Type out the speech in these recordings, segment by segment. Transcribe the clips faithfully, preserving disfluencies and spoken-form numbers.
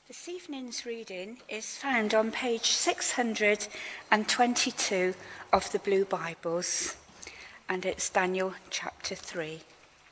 This evening's reading is found on page six hundred twenty-two of the Blue Bibles, and it's Daniel chapter three.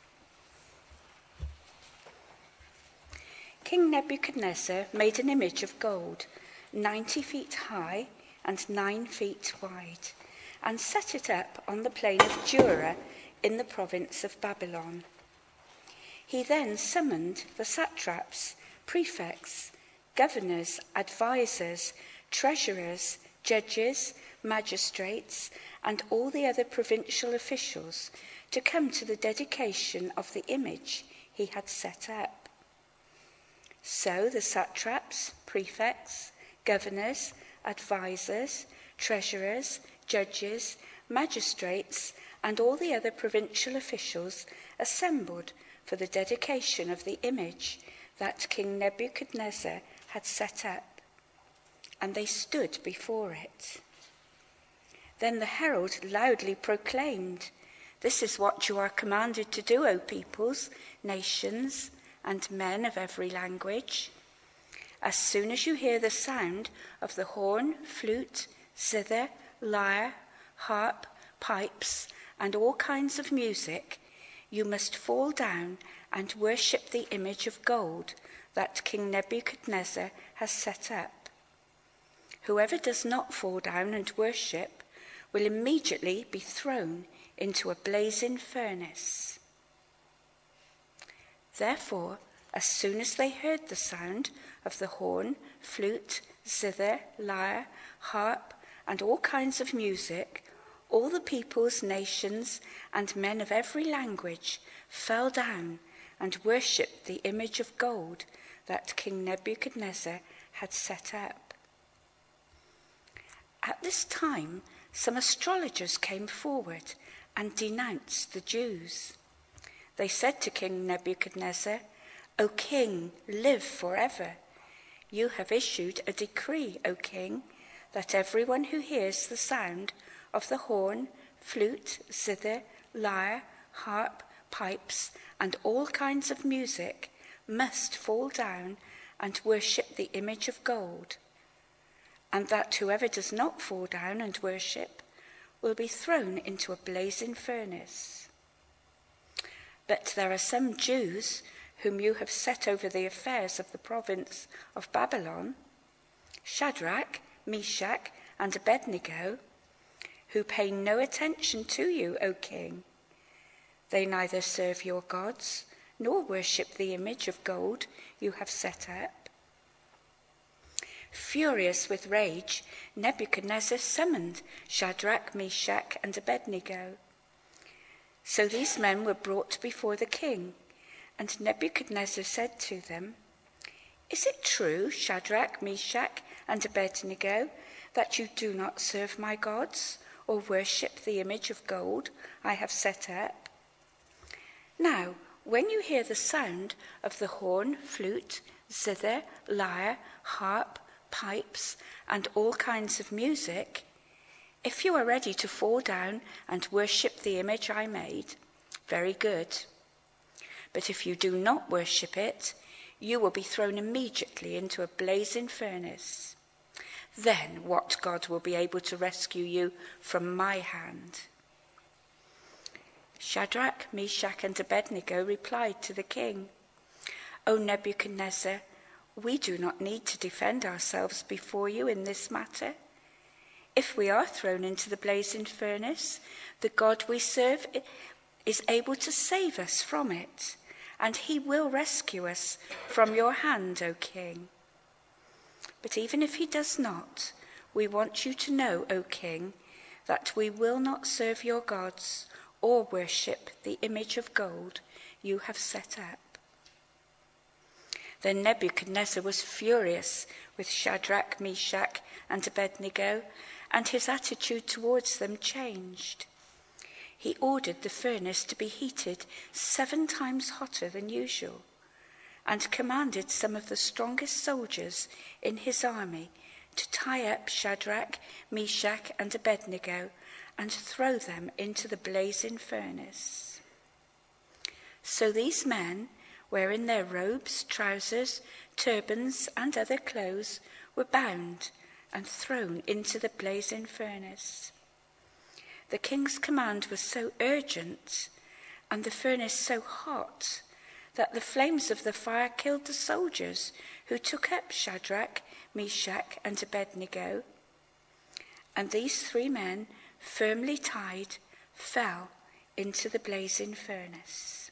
King Nebuchadnezzar made an image of gold, ninety feet high and nine feet wide, and set it up on the plain of Dura in the province of Babylon. He then summoned the satraps, prefects, governors, advisors, treasurers, judges, magistrates, and all the other provincial officials to come to the dedication of the image he had set up. So the satraps, prefects, governors, advisors, treasurers, judges, magistrates, and all the other provincial officials assembled for the dedication of the image that King Nebuchadnezzar had set up, and they stood before it. Then the herald loudly proclaimed, "This is what you are commanded to do, O peoples, nations, and men of every language. As soon as you hear the sound of the horn, flute, zither, lyre, harp, pipes, and all kinds of music, you must fall down and worship the image of gold that King Nebuchadnezzar has set up. Whoever does not fall down and worship will immediately be thrown into a blazing furnace." Therefore, as soon as they heard the sound of the horn, flute, zither, lyre, harp, and all kinds of music, all the peoples, nations, and men of every language fell down and worshipped the image of gold that King Nebuchadnezzar had set up. At this time, some astrologers came forward and denounced the Jews. They said to King Nebuchadnezzar, "O king, live forever. You have issued a decree, O king, that everyone who hears the sound of the horn, flute, zither, lyre, harp, pipes, and all kinds of music must fall down and worship the image of gold, and that whoever does not fall down and worship will be thrown into a blazing furnace. But there are some Jews whom you have set over the affairs of the province of Babylon, Shadrach, Meshach, and Abednego, who pay no attention to you, O king. They neither serve your gods nor worship the image of gold you have set up." Furious with rage, Nebuchadnezzar summoned Shadrach, Meshach, and Abednego. So these men were brought before the king, and Nebuchadnezzar said to them, "Is it true, Shadrach, Meshach, and Abednego, that you do not serve my gods or worship the image of gold I have set up? Now, when you hear the sound of the horn, flute, zither, lyre, harp, pipes, and all kinds of music, if you are ready to fall down and worship the image I made, very good. But if you do not worship it, you will be thrown immediately into a blazing furnace. Then what God will be able to rescue you from my hand?" Shadrach, Meshach, and Abednego replied to the king, "O Nebuchadnezzar, we do not need to defend ourselves before you in this matter. If we are thrown into the blazing furnace, the God we serve is able to save us from it, and he will rescue us from your hand, O king. But even if he does not, we want you to know, O king, that we will not serve your gods or worship the image of gold you have set up." Then Nebuchadnezzar was furious with Shadrach, Meshach, and Abednego, and his attitude towards them changed. He ordered the furnace to be heated seven times hotter than usual, and commanded some of the strongest soldiers in his army to tie up Shadrach, Meshach, and Abednego and throw them into the blazing furnace. So these men wherein their robes, trousers, turbans, and other clothes were bound and thrown into the blazing furnace. The king's command was so urgent and the furnace so hot that the flames of the fire killed the soldiers who took up Shadrach, Meshach, and Abednego. And these three men, firmly tied, fell into the blazing furnace.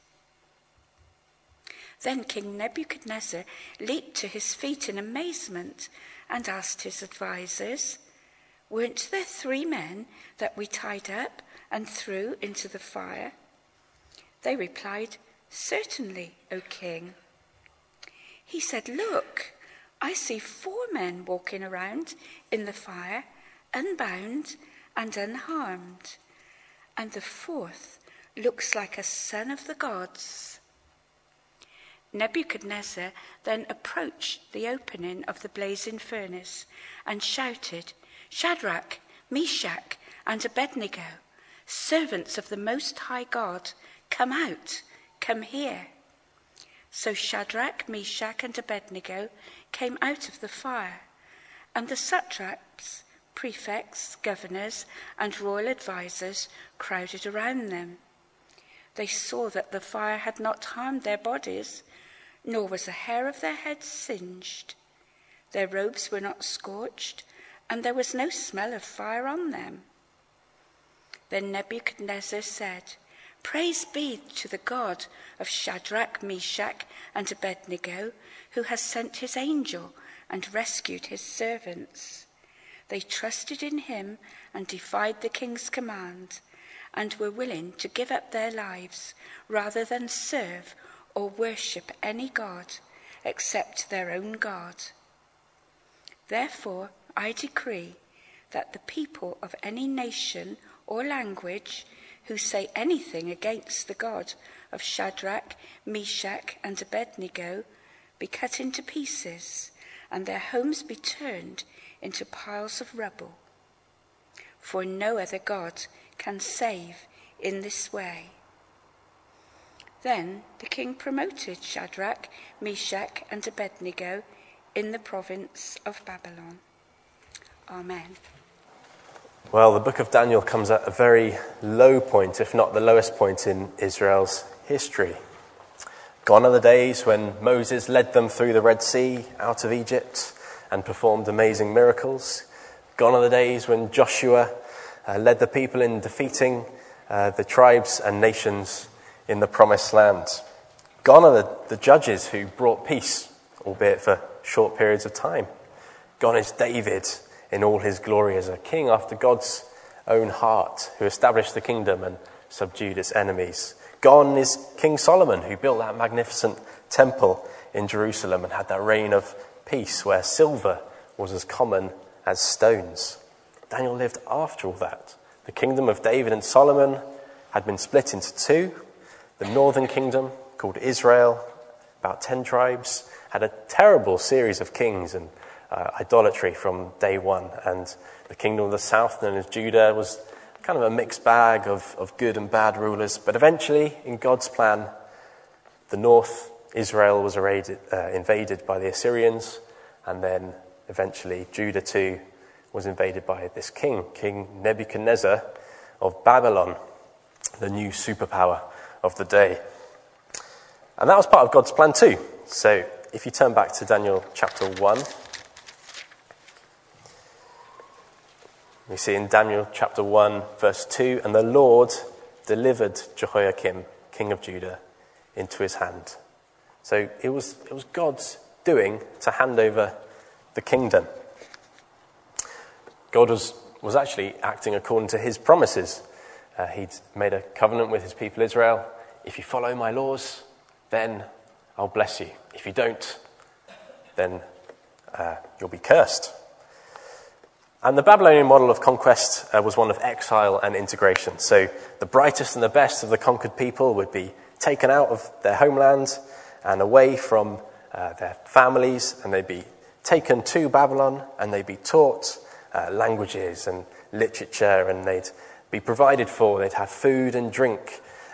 Then King Nebuchadnezzar leaped to his feet in amazement and asked his advisers, "Weren't there three men that we tied up and threw into the fire?" They replied, "Certainly, O king." He said, "Look, I see four men walking around in the fire, unbound and unharmed, and the fourth looks like a son of the gods." Nebuchadnezzar then approached the opening of the blazing furnace and shouted, "Shadrach, Meshach, and Abednego, servants of the Most High God, come out, come here." So Shadrach, Meshach, and Abednego came out of the fire, and the satraps, prefects, governors, and royal advisers crowded around them. They saw that the fire had not harmed their bodies, nor was a hair of their heads singed. Their robes were not scorched, and there was no smell of fire on them. Then Nebuchadnezzar said, "Praise be to the God of Shadrach, Meshach, and Abednego, who has sent his angel and rescued his servants. They trusted in him and defied the king's command, and were willing to give up their lives rather than serve or worship any god except their own God. Therefore, I decree that the people of any nation or language who say anything against the God of Shadrach, Meshach, and Abednego be cut into pieces, and their homes be turned into piles of rubble. For no other God can save in this way." Then the king promoted Shadrach, Meshach, and Abednego in the province of Babylon. Amen. Well, the book of Daniel comes at a very low point, if not the lowest point in Israel's history. Gone are the days when Moses led them through the Red Sea out of Egypt and performed amazing miracles. Gone are the days when Joshua uh, led the people in defeating uh, the tribes and nations in the promised land. Gone are the, the judges who brought peace, albeit for short periods of time. Gone is David in all his glory as a king after God's own heart, who established the kingdom and subdued its enemies. Gone is King Solomon, who built that magnificent temple in Jerusalem and had that reign of peace where silver was as common as stones. Daniel lived after all that. The kingdom of David and Solomon had been split into two. The northern kingdom, called Israel, about ten tribes, had a terrible series of kings and uh, idolatry from day one. And the kingdom of the south, known as Judah, was kind of a mixed bag of, of good and bad rulers. But eventually, in God's plan, the north, Israel, was invaded, uh, invaded by the Assyrians. And then eventually, Judah too was invaded by this king, King Nebuchadnezzar of Babylon, the new superpower of the day. And that was part of God's plan too. So if you turn back to Daniel chapter one, we see in Daniel chapter one, verse two, "And the Lord delivered Jehoiakim, king of Judah, into his hand." So it was it was God's doing to hand over the kingdom. God was, was actually acting according to his promises. Uh, he'd made a covenant with his people Israel. If you follow my laws, then I'll bless you. If you don't, then uh, you'll be cursed. And the Babylonian model of conquest uh, was one of exile and integration. So the brightest and the best of the conquered people would be taken out of their homeland and away from uh, their families, and they'd be taken to Babylon, and they'd be taught uh, languages and literature, and they'd be provided for. They'd have food and drink,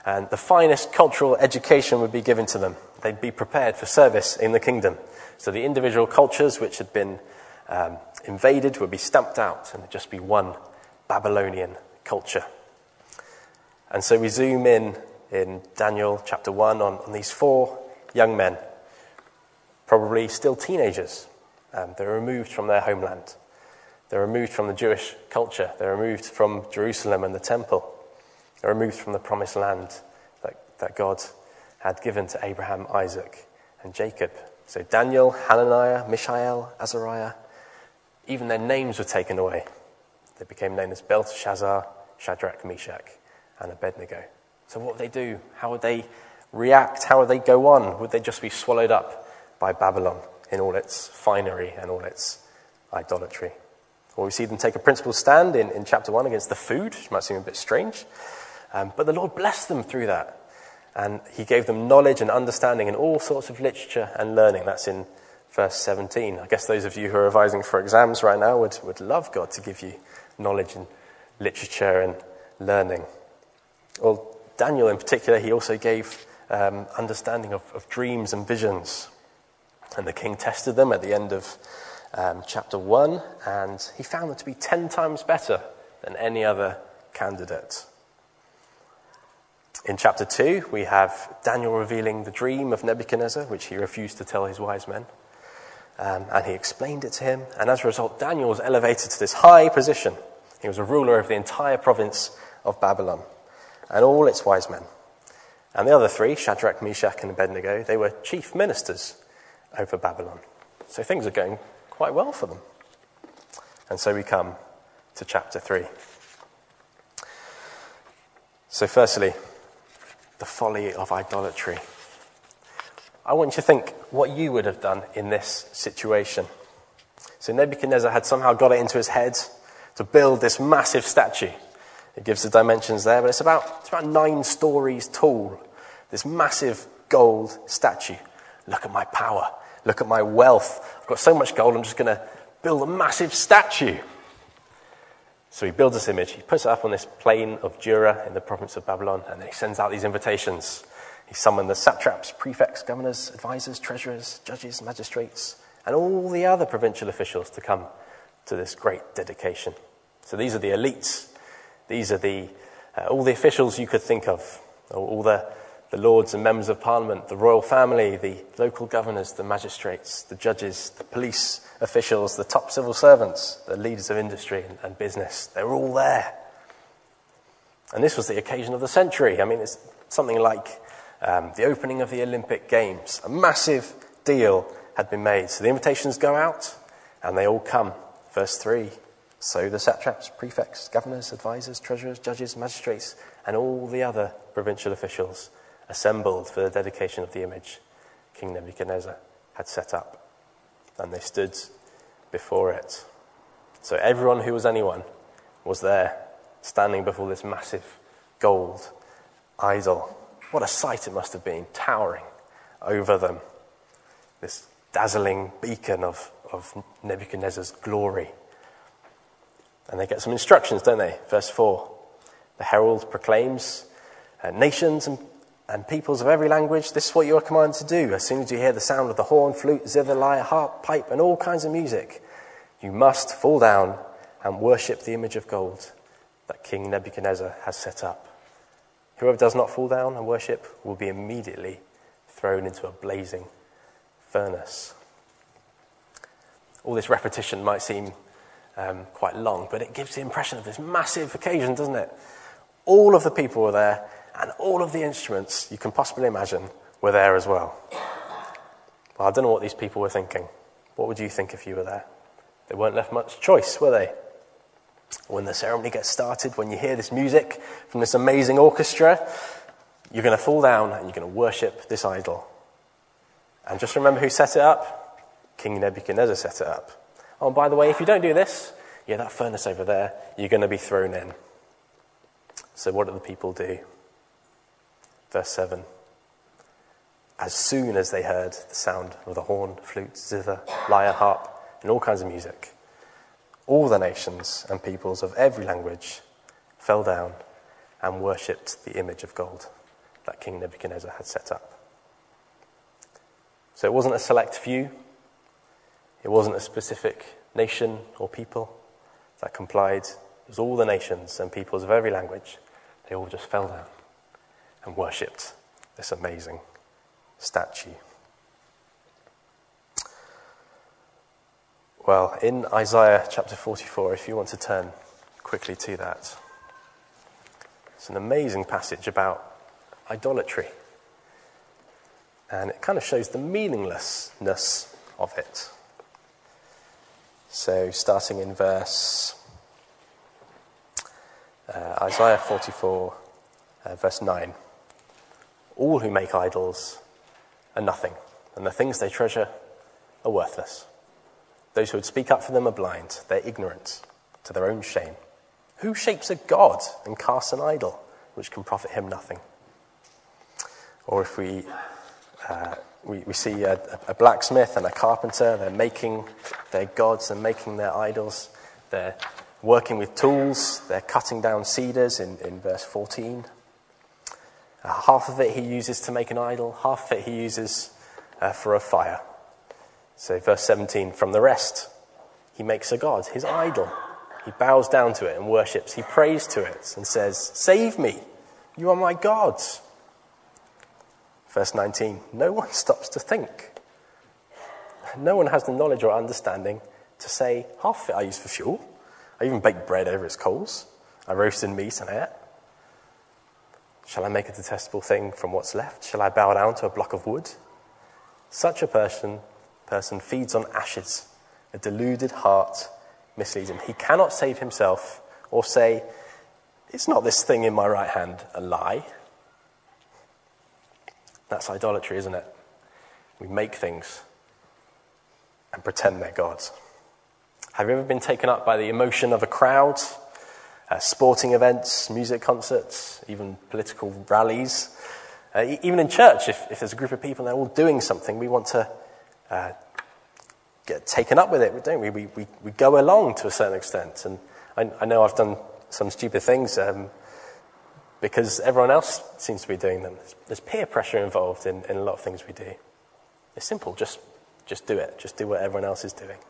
and the finest cultural education would be given to them. They'd be prepared for service in the kingdom. So the individual cultures which had been um, invaded would be stamped out, and there'd just be one Babylonian culture. And so we zoom in in Daniel chapter one on, on these four young men, probably still teenagers. Um, they're removed from their homeland. They're removed from the Jewish culture. They're removed from Jerusalem and the temple. They're removed from the promised land that, that God had given to Abraham, Isaac, and Jacob. So Daniel, Hananiah, Mishael, Azariah, even their names were taken away. They became known as Belteshazzar, Shadrach, Meshach, and Abednego. So what would they do? How would they react? How would they go on? Would they just be swallowed up by Babylon in all its finery and all its idolatry? Well, we see them take a principled stand in, in chapter one against the food, which might seem a bit strange. Um, but the Lord blessed them through that. And he gave them knowledge and understanding in all sorts of literature and learning. That's in verse seventeen. I guess those of you who are revising for exams right now would, would love God to give you knowledge in literature and learning. Well, Daniel in particular, he also gave um, understanding of, of dreams and visions. And the king tested them at the end of um, chapter one, and he found them to be ten times better than any other candidate. In chapter two, we have Daniel revealing the dream of Nebuchadnezzar, which he refused to tell his wise men. Um, and he explained it to him. And as a result, Daniel was elevated to this high position. He was a ruler over the entire province of Babylon and all its wise men. And the other three, Shadrach, Meshach, and Abednego, they were chief ministers over Babylon. So things are going quite well for them. And so we come to chapter three. So firstly, the folly of idolatry. I want you to think what you would have done in this situation. So Nebuchadnezzar had somehow got it into his head to build this massive statue. It gives the dimensions there, but it's about, it's about nine stories tall. This massive gold statue. Look at my power. Look at my wealth. I've got so much gold, I'm just going to build a massive statue. So he builds this image, he puts it up on this plain of Dura in the province of Babylon, and then he sends out these invitations. He summoned the satraps, prefects, governors, advisors, treasurers, judges, magistrates, and all the other provincial officials to come to this great dedication. So these are the elites. These are the uh, all the officials you could think of, all the, the lords and members of parliament, the royal family, the local governors, the magistrates, the judges, the police officials, the top civil servants, the leaders of industry and, and business. They were all there. And this was the occasion of the century. I mean, it's something like um, the opening of the Olympic Games. A massive deal had been made. So the invitations go out and they all come. Verse three. So the satraps, prefects, governors, advisors, treasurers, judges, magistrates, and all the other provincial officials assembled for the dedication of the image King Nebuchadnezzar had set up. And they stood before it. So everyone who was anyone was there, standing before this massive gold idol. What a sight it must have been, towering over them. This dazzling beacon of, of Nebuchadnezzar's glory. And they get some instructions, don't they? Verse four. The herald proclaims, uh, nations and And peoples of every language, this is what you are commanded to do. As soon as you hear the sound of the horn, flute, zither, lyre, harp, pipe, and all kinds of music, you must fall down and worship the image of gold that King Nebuchadnezzar has set up. Whoever does not fall down and worship will be immediately thrown into a blazing furnace. All this repetition might seem um, quite long, but it gives the impression of this massive occasion, doesn't it? All of the people were there, and all of the instruments you can possibly imagine were there as well. Well, I don't know what these people were thinking. What would you think if you were there? They weren't left much choice, were they? When the ceremony gets started, when you hear this music from this amazing orchestra, you're going to fall down and you're going to worship this idol. And just remember who set it up? King Nebuchadnezzar set it up. Oh, and by the way, if you don't do this, yeah, that furnace over there, you're going to be thrown in. So what do the people do? Verse seven. As soon as they heard the sound of the horn, flute, zither, lyre, harp, and all kinds of music, all the nations and peoples of every language fell down and worshipped the image of gold. that King Nebuchadnezzar had set up. So it wasn't a select few. It wasn't a specific nation or people that complied. It was all the nations and peoples of every language. They all just fell down and worshipped this amazing statue. Well, in Isaiah chapter forty-four, if you want to turn quickly to that, it's an amazing passage about idolatry. And it kind of shows the meaninglessness of it. So starting in verse, uh, Isaiah forty-four, uh, verse nine. All who make idols are nothing, and the things they treasure are worthless. Those who would speak up for them are blind. They're ignorant to their own shame. Who shapes a god and casts an idol which can profit him nothing? Or if we uh, we, we see a, a blacksmith and a carpenter, they're making their gods and making their idols. They're working with tools. They're cutting down cedars in, in verse fourteen. Uh, half of it he uses to make an idol. Half of it he uses uh, for a fire. So verse seventeen, from the rest, he makes a god, his idol. He bows down to it and worships. He prays to it and says, save me, you are my gods. Verse nineteen, no one stops to think. No one has the knowledge or understanding to say, half of it I use for fuel. I even bake bread over its coals. I roast in meat and ate. Shall I make a detestable thing from what's left? Shall I bow down to a block of wood? Such a person person feeds on ashes. A deluded heart misleads him. He cannot save himself or say, is not this thing in my right hand a lie? That's idolatry, isn't it? We make things and pretend they're gods. Have you ever been taken up by the emotion of a crowd, uh, sporting events, music concerts, even political rallies? Uh, even in church, if, if there's a group of people and they're all doing something, we want to uh, get taken up with it, don't we? We, we? we go along to a certain extent. And I, I know I've done some stupid things um, because everyone else seems to be doing them. There's, there's peer pressure involved in, in a lot of things we do. It's simple, just just do it. Just do what everyone else is doing.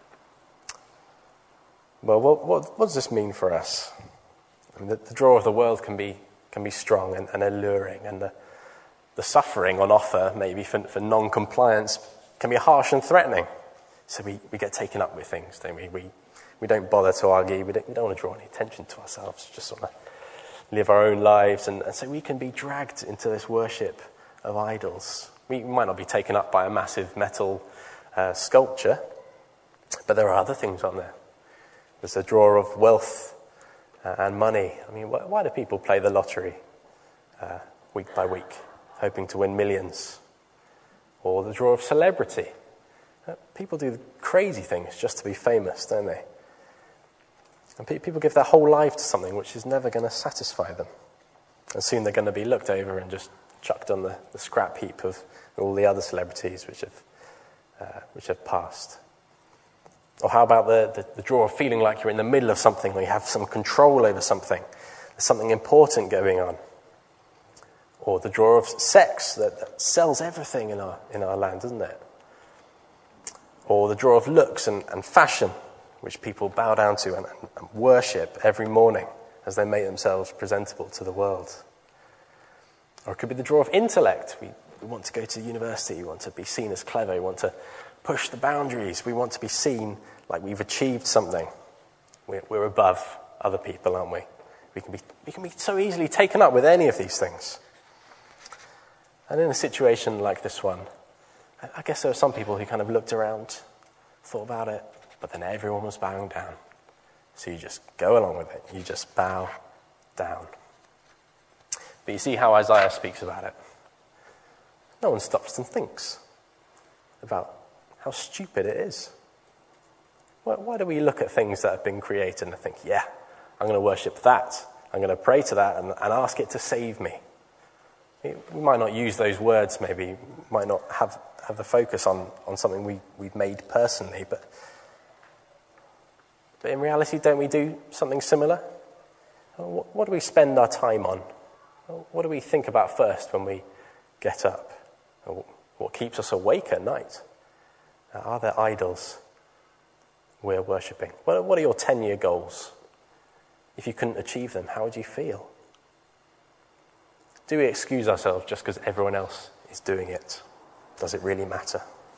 Well, what, what, what does this mean for us? I mean, the, the draw of the world can be can be strong and, and alluring, and the, the suffering on offer, maybe for, for non-compliance, can be harsh and threatening. So we, we get taken up with things, don't we? We we don't bother to argue. We don't, we don't want to draw any attention to ourselves. Just want to live our own lives, and, and so we can be dragged into this worship of idols. We might not be taken up by a massive metal uh, sculpture, but there are other things on there. There's a draw of wealth uh, and money. I mean, why, why do people play the lottery uh, week by week, hoping to win millions? Or the draw of celebrity. Uh, people do crazy things just to be famous, don't they? And pe- people give their whole life to something which is never going to satisfy them. And soon they're going to be looked over and just chucked on the, the scrap heap of all the other celebrities which have uh, which have passed. Or how about the, the, the draw of feeling like you're in the middle of something, or you have some control over something. There's something important going on. Or the draw of sex that, that sells everything in our in our land, doesn't it? Or the draw of looks and, and fashion, which people bow down to and, and worship every morning as they make themselves presentable to the world. Or it could be the draw of intellect. We, we want to go to university, we want to be seen as clever, we want to push the boundaries, we want to be seen like we've achieved something. We're, we're above other people, aren't we? We can be we can be so easily taken up with any of these things. And in a situation like this one, I guess there were some people who kind of looked around, thought about it, but then everyone was bowing down. So you just go along with it. You just bow down. But you see how Isaiah speaks about it. No one stops and thinks about how stupid it is. Why, why do we look at things that have been created and think, yeah, I'm going to worship that. I'm going to pray to that and, and ask it to save me. We might not use those words, maybe, might not have, have the focus on, on something we, we've made personally, but, but in reality, don't we do something similar? What, what do we spend our time on Well, what do we think about first when we get up? Or what keeps us awake at night? Are there idols we're worshipping? What are your ten-year goals? If you couldn't achieve them, how would you feel? Do we excuse ourselves just because everyone else is doing it? Does it really matter?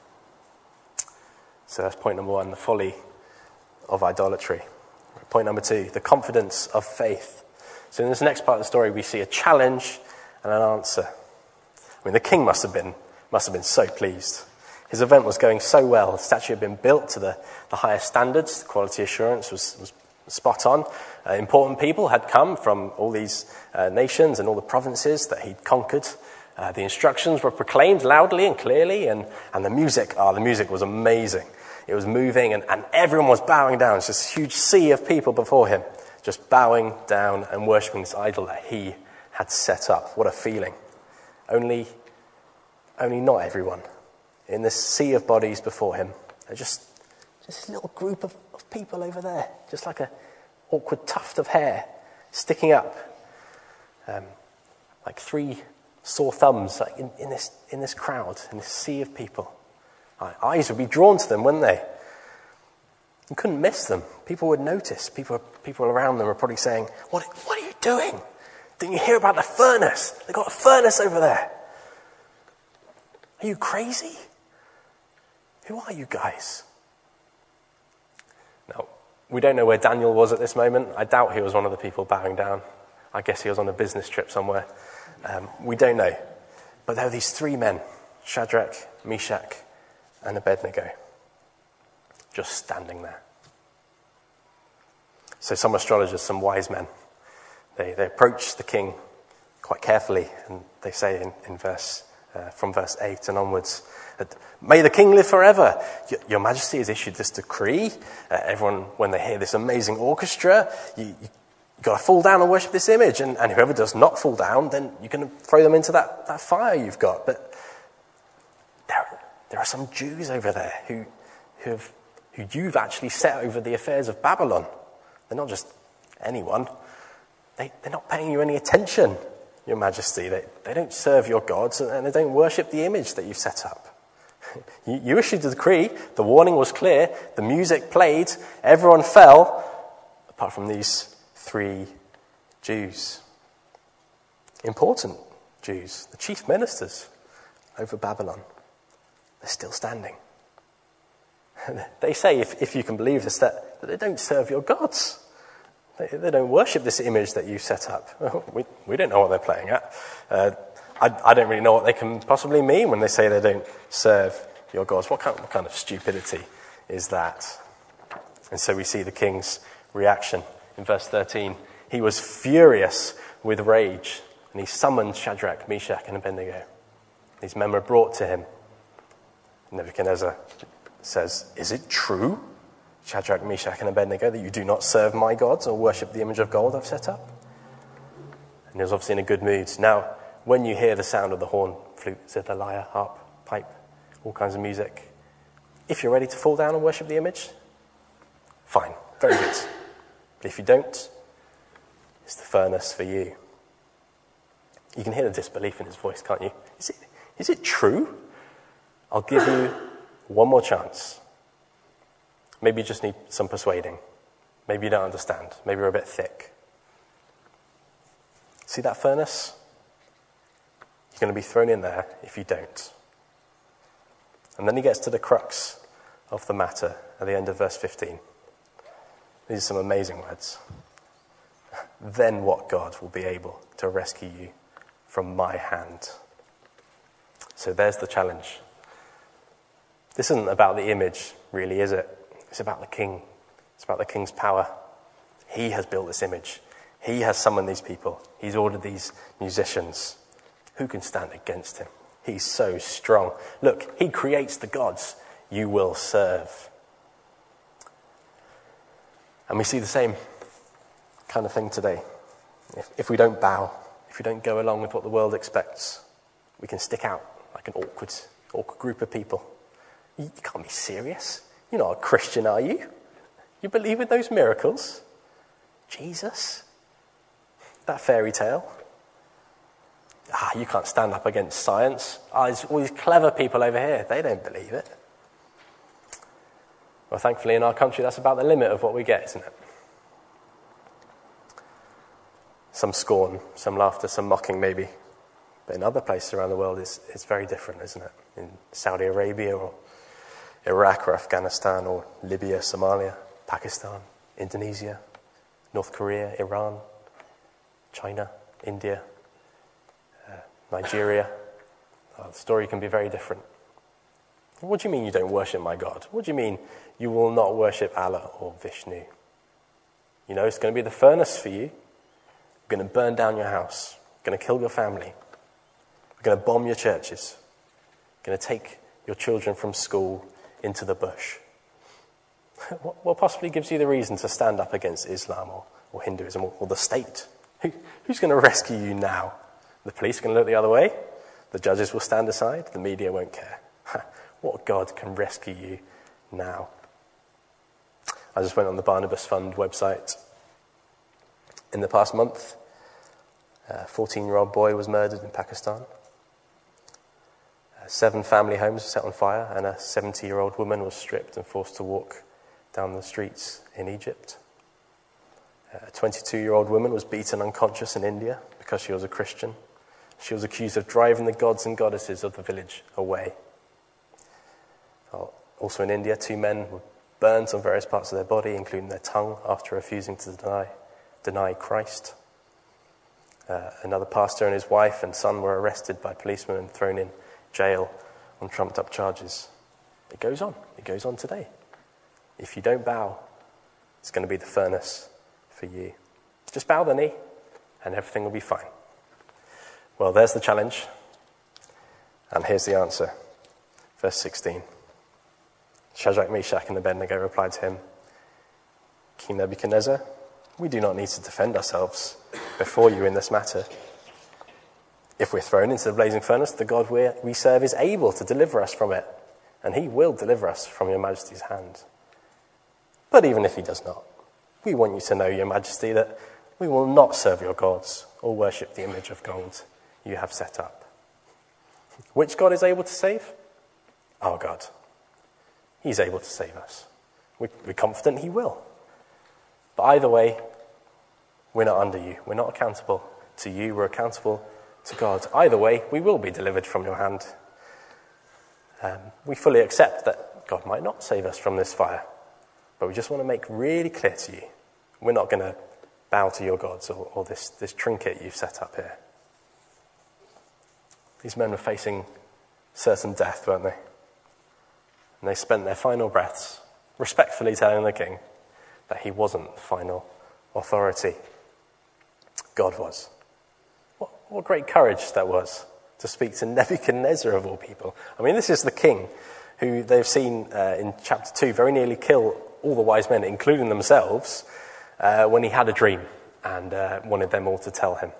So that's point number one, the folly of idolatry. Point number two, the confidence of faith. So in this next part of the story, we see a challenge and an answer. I mean, the king must have been must have been so pleased. His event was going so well. The statue had been built to the, the highest standards. The quality assurance was, was spot on. Uh, important people had come from all these uh, nations and all the provinces that he'd conquered. Uh, the instructions were proclaimed loudly and clearly, and, and the music, oh, the music was amazing. It was moving, and, and everyone was bowing down. It's just a huge sea of people before him, just bowing down and worshipping this idol that he had set up. What a feeling. Only, only not everyone. In this sea of bodies before him, they're just, just a little group of, of people over there, just like an awkward tuft of hair sticking up, um, like three sore thumbs like in, in this in this crowd, in this sea of people. Our eyes would be drawn to them, wouldn't they? You couldn't miss them. People would notice. People people around them were probably saying, "What what are you doing? Didn't you hear about the furnace? They've got a furnace over there. Are you crazy? Who are you guys?" Now, we don't know where Daniel was at this moment. I doubt he was one of the people bowing down. I guess he was on a business trip somewhere. Um, we don't know. But there were these three men, Shadrach, Meshach, and Abednego, just standing there. So some astrologers, some wise men, they, they approach the king quite carefully, and they say in, in verse uh, from verse eight and onwards, that, "May the king live forever. Your, your Majesty has issued this decree. Uh, everyone, when they hear this amazing orchestra, you, you You've got to fall down and worship this image, and, and whoever does not fall down, then you're going to throw them into that, that fire you've got." But there, there are some Jews over there who, who, have, who you've actually set over the affairs of Babylon. They're not just anyone. They, they're not paying you any attention, Your Majesty. They, they don't serve your gods, and they don't worship the image that you've set up. You, you issued the decree, the warning was clear, the music played, everyone fell, apart from these three Jews. Important Jews, the chief ministers over Babylon. They're still standing. They say, if, if you can believe this, that, that they don't serve your gods. They, they don't worship this image that you set up. We, we don't know what they're playing at. Uh, I, I don't really know what they can possibly mean when they say they don't serve your gods. What kind, what kind of stupidity is that? And so we see the king's reaction. In verse thirteen, he was furious with rage, and he summoned Shadrach, Meshach, and Abednego. These men were brought to him. Nebuchadnezzar says, "Is it true, Shadrach, Meshach, and Abednego, that you do not serve my gods or worship the image of gold I've set up?" And he was obviously in a good mood. Now, when you hear the sound of the horn, flute, zither, lyre, harp, pipe, all kinds of music, if you're ready to fall down and worship the image, fine, very good. But if you don't, it's the furnace for you. You can hear the disbelief in his voice, can't you? Is it, is it true? I'll give you one more chance. Maybe you just need some persuading. Maybe you don't understand. Maybe you're a bit thick. See that furnace? You're going to be thrown in there if you don't. And then he gets to the crux of the matter at the end of verse fifteen. These are some amazing words. "Then what God will be able to rescue you from my hand?" So there's the challenge. This isn't about the image, really, is it? It's about the king. It's about the king's power. He has built this image. He has summoned these people. He's ordered these musicians. Who can stand against him? He's so strong. Look, he creates the gods you will serve. And we see the same kind of thing today. If, if we don't bow, if we don't go along with what the world expects, we can stick out like an awkward, awkward group of people. You, you can't be serious. You're not a Christian, are you? You believe in those miracles? Jesus? That fairy tale? Ah, you can't stand up against science. Ah, there's all these clever people over here. They don't believe it. Well, thankfully in our country, that's about the limit of what we get, isn't it? Some scorn, some laughter, some mocking maybe. But in other places around the world, it's, it's very different, isn't it? In Saudi Arabia or Iraq or Afghanistan or Libya, Somalia, Pakistan, Indonesia, North Korea, Iran, China, India, uh, Nigeria. Uh, the story can be very different. What do you mean you don't worship my God? What do you mean you will not worship Allah or Vishnu? You know, it's going to be the furnace for you. We're going to burn down your house. We're going to kill your family. We're going to bomb your churches. We're going to take your children from school into the bush. What possibly gives you the reason to stand up against Islam or, or Hinduism or, or the state? Who, who's going to rescue you now? The police are going to look the other way. The judges will stand aside. The media won't care. What God can rescue you now? I just went on the Barnabas Fund website. In the past month, a fourteen-year-old boy was murdered in Pakistan. Uh, seven family homes were set on fire, and a seventy-year-old woman was stripped and forced to walk down the streets in Egypt. A twenty-two-year-old woman was beaten unconscious in India because she was a Christian. She was accused of driving the gods and goddesses of the village away. Also in India, two men were burnt on various parts of their body, including their tongue, after refusing to deny, deny Christ. Uh, another pastor and his wife and son were arrested by policemen and thrown in jail on trumped-up charges. It goes on. It goes on today. If you don't bow, it's going to be the furnace for you. Just bow the knee, and everything will be fine. Well, there's the challenge. And here's the answer. Verse sixteen. Shadrach, Meshach, and Abednego replied to him, King Nebuchadnezzar, we do not need to defend ourselves before you in this matter. If we're thrown into the blazing furnace, the God we serve is able to deliver us from it, and he will deliver us from your majesty's hand. But even if he does not, we want you to know, your majesty, that we will not serve your gods or worship the image of gold you have set up. Which God is able to save? Our God. He's able to save us. We're confident he will. But either way, we're not under you. We're not accountable to you. We're accountable to God. Either way, we will be delivered from your hand. Um, we fully accept that God might not save us from this fire. But we just want to make really clear to you, we're not going to bow to your gods or, or this, this trinket you've set up here. These men were facing certain death, weren't they? And they spent their final breaths respectfully telling the king that he wasn't the final authority. God was. What, what great courage that was to speak to Nebuchadnezzar of all people. I mean, this is the king who they've seen uh, in chapter two very nearly kill all the wise men, including themselves, uh, when he had a dream and uh, wanted them all to tell him.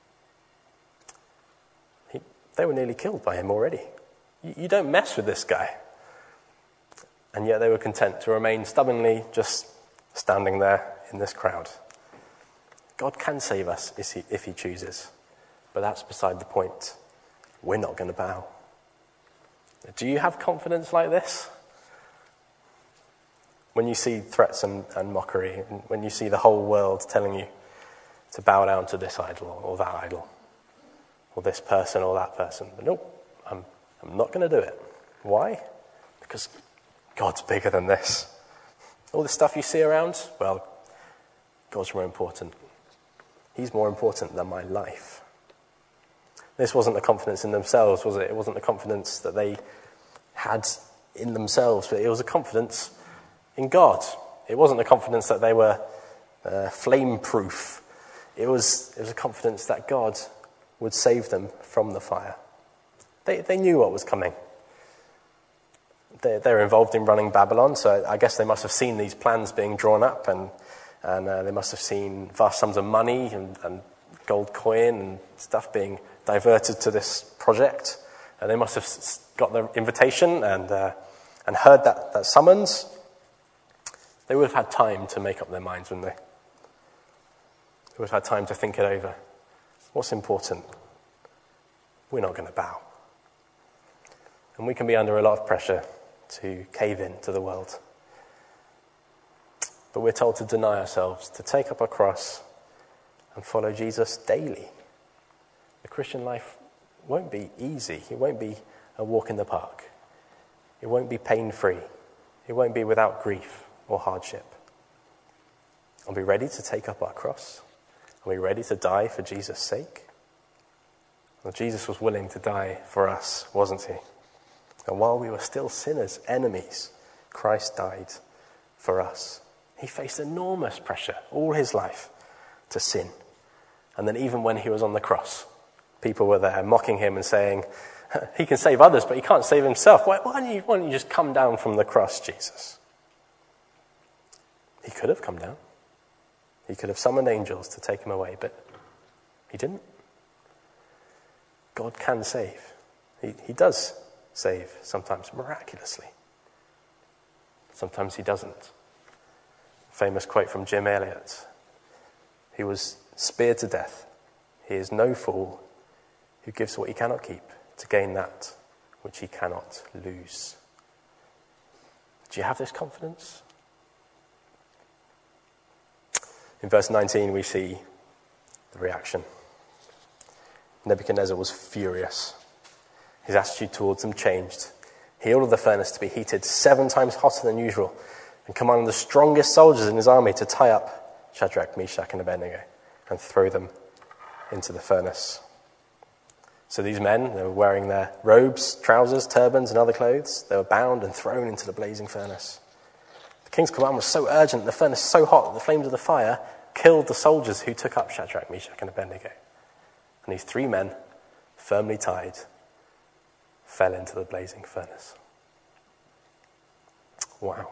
He, they were nearly killed by him already. You, you don't mess with this guy. And yet they were content to remain stubbornly just standing there in this crowd. God can save us if he, if he chooses. But that's beside the point. We're not going to bow. Do you have confidence like this? When you see threats and, and mockery, and when you see the whole world telling you to bow down to this idol or that idol, or this person or that person, but nope, I'm, I'm not going to do it. Why? Because God's bigger than this. All the stuff you see around, well, God's more important. He's more important than my life. This wasn't the confidence in themselves, was it? It wasn't the confidence that they had in themselves, but it was a confidence in God. It wasn't the confidence that they were uh, flame-proof. It was, it was a confidence that God would save them from the fire. They, they knew what was coming. They, they were involved in running Babylon, so I guess they must have seen these plans being drawn up, and, and uh, they must have seen vast sums of money and, and gold coin and stuff being diverted to this project. And they must have got the invitation and uh, and heard that, that summons. They would have had time to make up their minds, wouldn't they? They would have had time to think it over. What's important? we're not going to bow. And we can be under a lot of pressure to cave in to the world. But we're told to deny ourselves, to take up our cross and follow Jesus daily. The Christian life won't be easy. It won't be a walk in the park. It won't be pain-free. It won't be without grief or hardship. Are we ready to take up our cross? Are we ready to die for Jesus' sake? Well, Jesus was willing to die for us, wasn't he? And while we were still sinners, enemies, Christ died for us. He faced enormous pressure all his life to sin. And then even when he was on the cross, people were there mocking him and saying, he can save others, but he can't save himself. Why, why, don't you, why don't you just come down from the cross, Jesus? He could have come down. He could have summoned angels to take him away, but he didn't. God can save. He, he does save, sometimes miraculously. Sometimes he doesn't. Famous quote from Jim Elliot. He was speared to death. He is no fool who gives what he cannot keep to gain that which he cannot lose. Do you have this confidence? In verse nineteen, we see the reaction. Nebuchadnezzar was furious. His attitude towards them changed. He ordered the furnace to be heated seven times hotter than usual and commanded the strongest soldiers in his army to tie up Shadrach, Meshach, and Abednego and throw them into the furnace. So these men, they were wearing their robes, trousers, turbans, and other clothes. They were bound and thrown into the blazing furnace. The king's command was so urgent, the furnace so hot that the flames of the fire killed the soldiers who took up Shadrach, Meshach, and Abednego. And these three men, firmly tied, fell into the blazing furnace. Wow.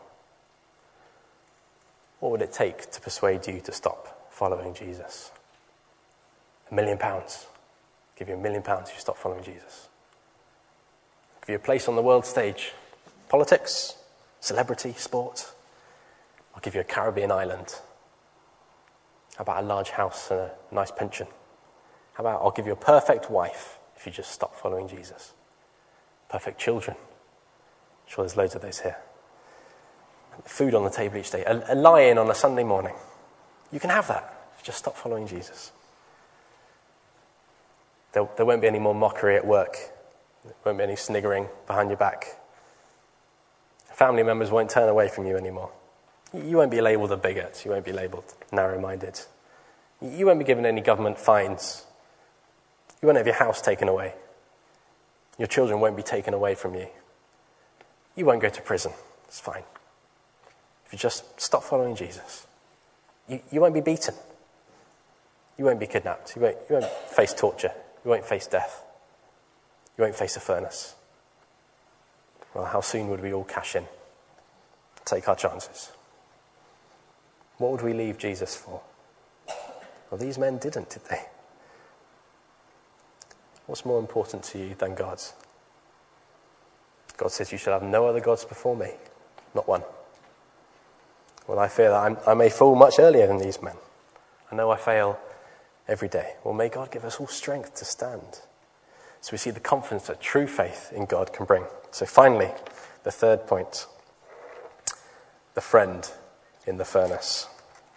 What would it take to persuade you to stop following Jesus? A million pounds. I'll give you a million pounds if you stop following Jesus. I'll give you a place on the world stage. Politics, celebrity, sport. I'll give you a Caribbean island. How about a large house and a nice pension? How about I'll give you a perfect wife if you just stop following Jesus? Perfect children. I'm sure there's loads of those here. Food on the table each day. A, a lie-in on a Sunday morning. You can have that if you just stop following Jesus. There, there won't be any more mockery at work. There won't be any sniggering behind your back. Family members won't turn away from you anymore. You won't be labelled a bigot. You won't be labelled narrow-minded. You won't be given any government fines. You won't have your house taken away. Your children won't be taken away from you. You won't go to prison. It's fine. If you just stop following Jesus, you, you won't be beaten. You won't be kidnapped. You won't, you won't face torture. You won't face death. You won't face a furnace. Well, how soon would we all cash in? Take our chances. What would we leave Jesus for? Well, these men didn't, did they? What's more important to you than God's? God says you shall have no other gods before me, not one. Well, I fear that I'm, I may fall much earlier than these men. I know I fail every day. Well, may God give us all strength to stand. So we see the confidence that true faith in God can bring. So finally, the third point, the friend in the furnace.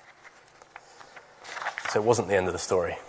So it wasn't the end of the story.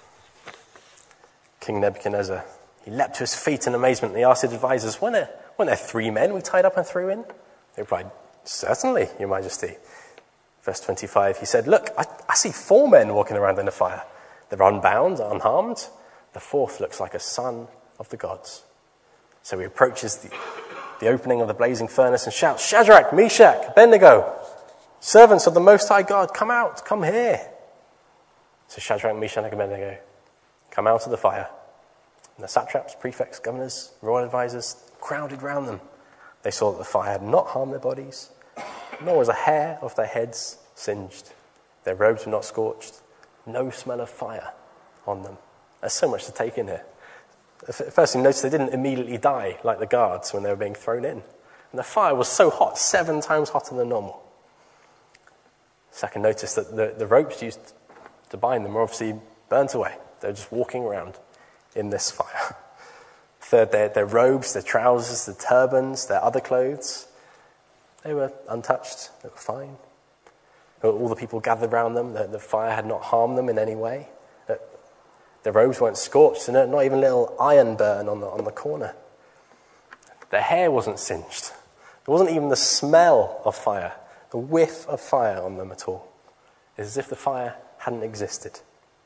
King Nebuchadnezzar, he leapt to his feet in amazement and he asked his advisors, weren't there, weren't there three men we tied up and threw in? They replied, certainly, Your Majesty. Verse twenty-five, he said, look, I, I see four men walking around in the fire. They're unbound, unharmed. The fourth looks like a son of the gods. So he approaches the, the opening of the blazing furnace and shouts, Shadrach, Meshach, Abednego, servants of the Most High God, come out, come here. So Shadrach, Meshach, and Abednego come out of the fire. And the satraps, prefects, governors, royal advisors crowded round them. They saw that the fire had not harmed their bodies, nor was a hair of their heads singed. Their robes were not scorched. No smell of fire on them. There's so much to take in here. First thing, notice they didn't immediately die like the guards when they were being thrown in. And the fire was so hot, seven times hotter than normal. Second, notice that the, the ropes used to bind them were obviously burnt away. They were just walking around in this fire. Third, their, their robes, their trousers, their turbans, their other clothes, they were untouched. They were fine. All the people gathered around them, the, the fire had not harmed them in any way. Their robes weren't scorched, and not even a little iron burn on the, on the corner. Their hair wasn't singed. There wasn't even the smell of fire, the whiff of fire on them at all. It's as if the fire hadn't existed.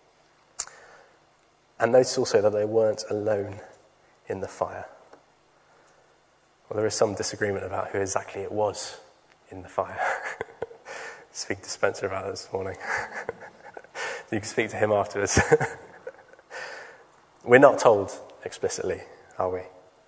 And notice also that they weren't alone in the fire. Well, there is some disagreement about who exactly it was in the fire. Speak to Spencer about it this morning. You can speak to him afterwards. We're not told explicitly, are we?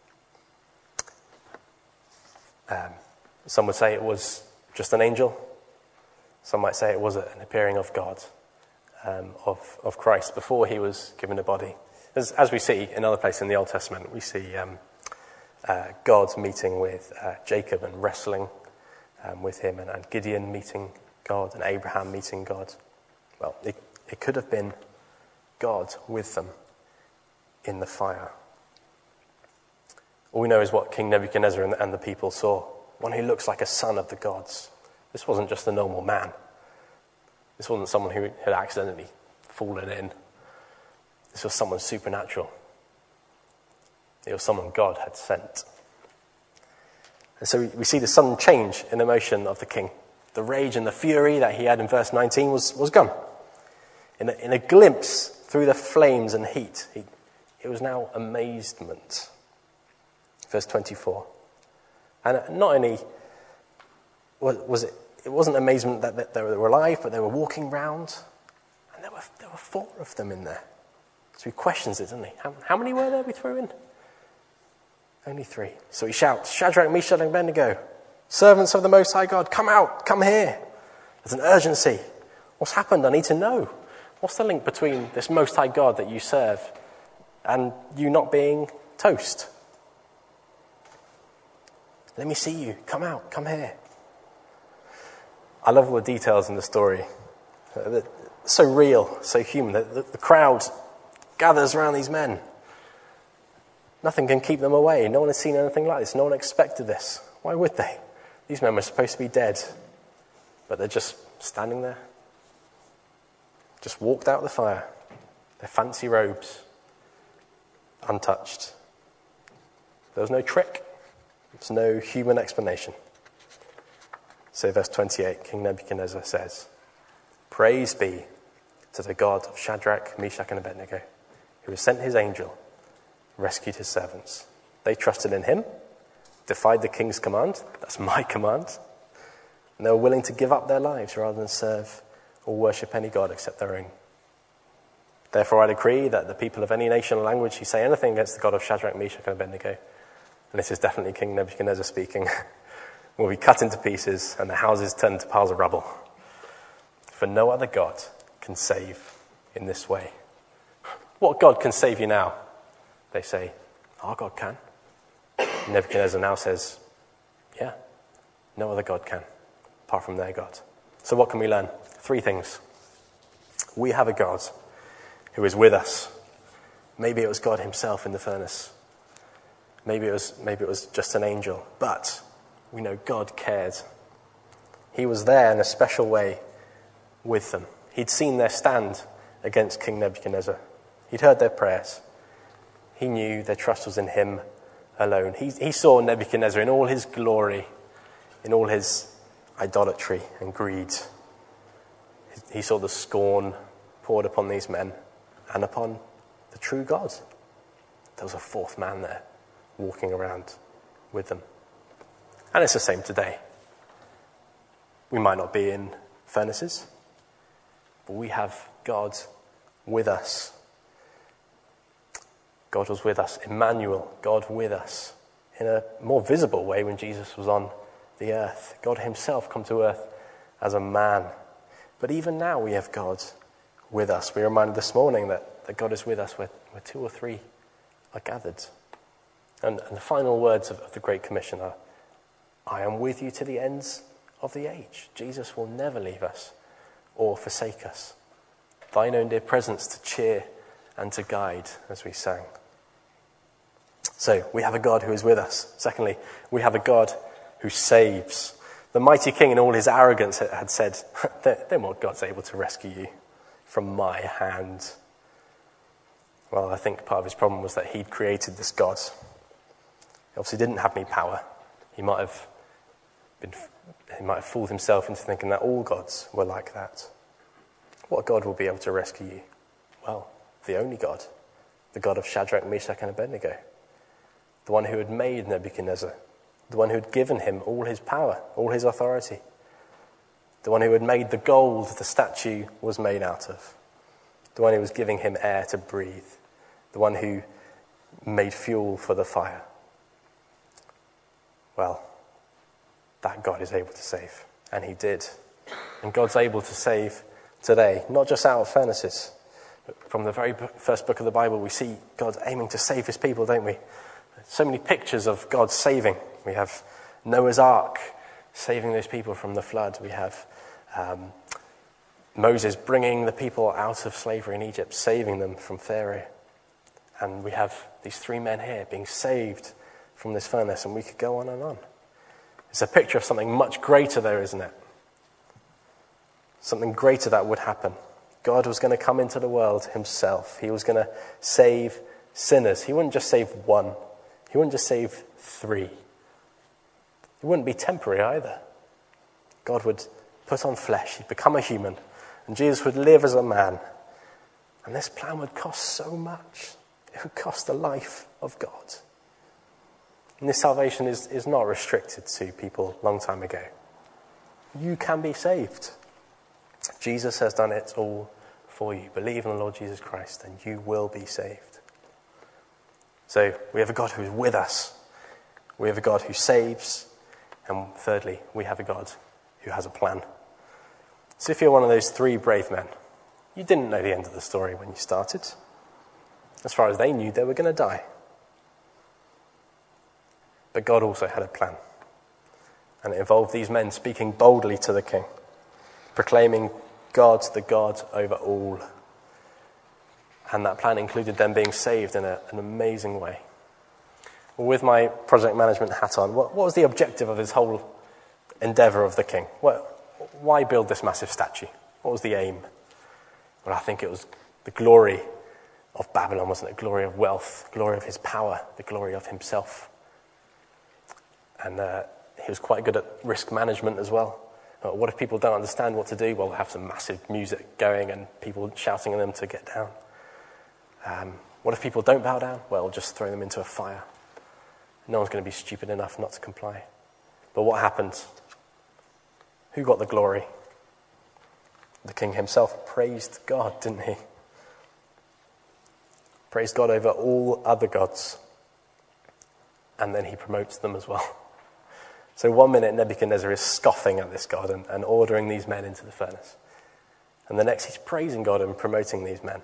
Um, some would say it was just an angel. Some might say it was an appearing of God, um, of, of Christ, before he was given a body. As, as we see in other places in the Old Testament, we see um, uh, God meeting with uh, Jacob and wrestling um, with him, and, and Gideon meeting God, and Abraham meeting God. Well, it, it could have been God with them in the fire. All we know is what King Nebuchadnezzar and the, and the people saw. One who looks like a son of the gods. This wasn't just a normal man. This wasn't someone who had accidentally fallen in. This was someone supernatural. It was someone God had sent. And so we, we see the sudden change in emotion of the king. The rage and the fury that he had in verse nineteen was, was gone. In a, in a glimpse through the flames and heat, he, it was now amazement. Verse twenty-four. And not only was, was it, it wasn't amazement that, that they were alive, but they were walking round, and there were there were four of them in there. So he questions it, doesn't he? How, how many were there we threw in? Only three. So he shouts, Shadrach, Meshach, and Abednego, servants of the Most High God, come out, come here. There's an urgency. What's happened? I need to know. What's the link between this Most High God that you serve and you not being toast? Let me see you. Come out. Come here. I love all the details in the story. So real, so human. The, the, the crowd gathers around these men. Nothing can keep them away. No one has seen anything like this. No one expected this. Why would they? These men were supposed to be dead, but they're just standing there. Just walked out of the fire. Their fancy robes, untouched. There was no trick. There's no human explanation. So verse twenty-eight, King Nebuchadnezzar says, Praise be to the God of Shadrach, Meshach, and Abednego, who has sent his angel, rescued his servants. They trusted in him, defied the king's command, that's my command, and they were willing to give up their lives rather than serve or worship any god except their own. Therefore I decree that the people of any nation or language who say anything against the God of Shadrach, Meshach, and Abednego, and this is definitely King Nebuchadnezzar speaking, will be cut into pieces and their houses turned into piles of rubble. For no other God can save in this way. What God can save you now? They say, our God can. Nebuchadnezzar now says, yeah, no other God can, apart from their God. So what can we learn? Three things. We have a God who is with us. Maybe it was God himself in the furnace. Maybe it was, maybe it was just an angel. But we know God cared. He was there in a special way with them. He'd seen their stand against King Nebuchadnezzar. He'd heard their prayers. He knew their trust was in him alone. He, he saw Nebuchadnezzar in all his glory, in all his idolatry and greed. He saw the scorn poured upon these men and upon the true God. There was a fourth man there walking around with them. And it's the same today. We might not be in furnaces, but we have God with us. God was with us. Emmanuel, God with us. In a more visible way when Jesus was on the earth. God himself come to earth as a man. But even now we have God with us. We were reminded this morning that, that God is with us where, where two or three are gathered. And, and the final words of, of the Great Commission are, I am with you to the ends of the age. Jesus will never leave us or forsake us. Thine own dear presence to cheer and to guide, as we sang. So we have a God who is with us. Secondly, we have a God who saves. The mighty king in all his arrogance had said, then what, God's able to rescue you from my hand? Well, I think part of his problem was that he'd created this God. He obviously didn't have any power. He might have been, he might have fooled himself into thinking that all gods were like that. What God will be able to rescue you? Well, the only God, the God of Shadrach, Meshach, and Abednego, the one who had made Nebuchadnezzar, the one who had given him all his power, all his authority, the one who had made the gold the statue was made out of, the one who was giving him air to breathe, the one who made fuel for the fire. Well, that God is able to save, and he did. And God's able to save today, not just out of furnaces. But from the very first book of the Bible, we see God aiming to save his people, don't we? So many pictures of God saving. We have Noah's Ark saving those people from the flood. We have um, Moses bringing the people out of slavery in Egypt, saving them from Pharaoh. And we have these three men here being saved from this furnace, and we could go on and on. It's a picture of something much greater there, isn't it? Something greater that would happen. God was going to come into the world himself. He was going to save sinners. He wouldn't just save one. He wouldn't just save three. It wouldn't be temporary either. God would put on flesh. He'd become a human. And Jesus would live as a man. And this plan would cost so much. It would cost the life of God. And this salvation is, is not restricted to people a long time ago. You can be saved. Jesus has done it all for you. Believe in the Lord Jesus Christ and you will be saved. So we have a God who is with us. We have a God who saves. And thirdly, we have a God who has a plan. So if you're one of those three brave men, you didn't know the end of the story when you started. As far as they knew, they were going to die. But God also had a plan. And it involved these men speaking boldly to the king, proclaiming God the God over all. And that plan included them being saved in a, an amazing way. Well, with my project management hat on, what, what was the objective of this whole endeavour of the king? What, why build this massive statue? What was the aim? Well, I think it was the glory of Babylon, wasn't it? Glory of wealth, glory of his power, the glory of himself. And uh, he was quite good at risk management as well. Uh, what if people don't understand what to do? Well, we'll have some massive music going and people shouting at them to get down. Um, what if people don't bow down? Well, we'll just throw them into a fire. No one's going to be stupid enough not to comply. But what happened? Who got the glory? The king himself praised God, didn't he? Praised God over all other gods. And then he promotes them as well. So one minute Nebuchadnezzar is scoffing at this God and, and ordering these men into the furnace. And the next he's praising God and promoting these men.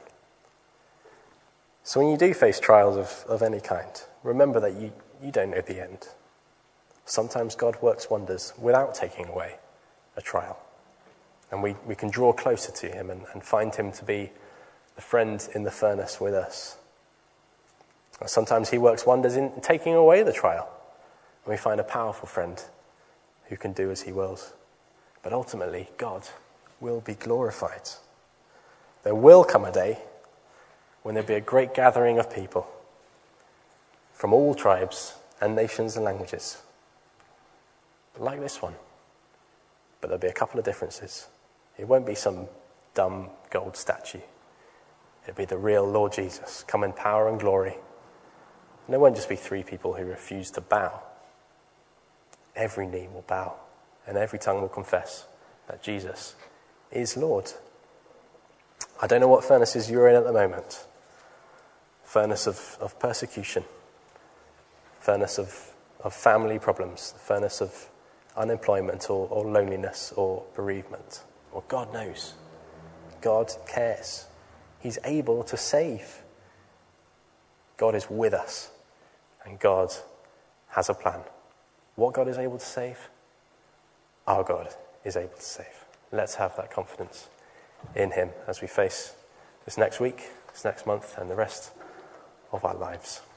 So when you do face trials of, of any kind, remember that you, you don't know the end. Sometimes God works wonders without taking away a trial. And we, we can draw closer to him and, and find him to be the friend in the furnace with us. And sometimes he works wonders in taking away the trial. And we find a powerful friend who can do as he wills. But ultimately, God will be glorified. There will come a day when there'll be a great gathering of people from all tribes and nations and languages, like this one. But there'll be a couple of differences. It won't be some dumb gold statue. It'll be the real Lord Jesus, come in power and glory. And there won't just be three people who refuse to bow. Every knee will bow, and every tongue will confess that Jesus is Lord. I don't know what furnaces you're in at the moment. Furnace of, of persecution, furnace of, of family problems, furnace of unemployment or, or loneliness or bereavement. Well, God knows. God cares. He's able to save. God is with us, and God has a plan. What God is able to save, our God is able to save. Let's have that confidence in him as we face this next week, this next month, and the rest of our lives.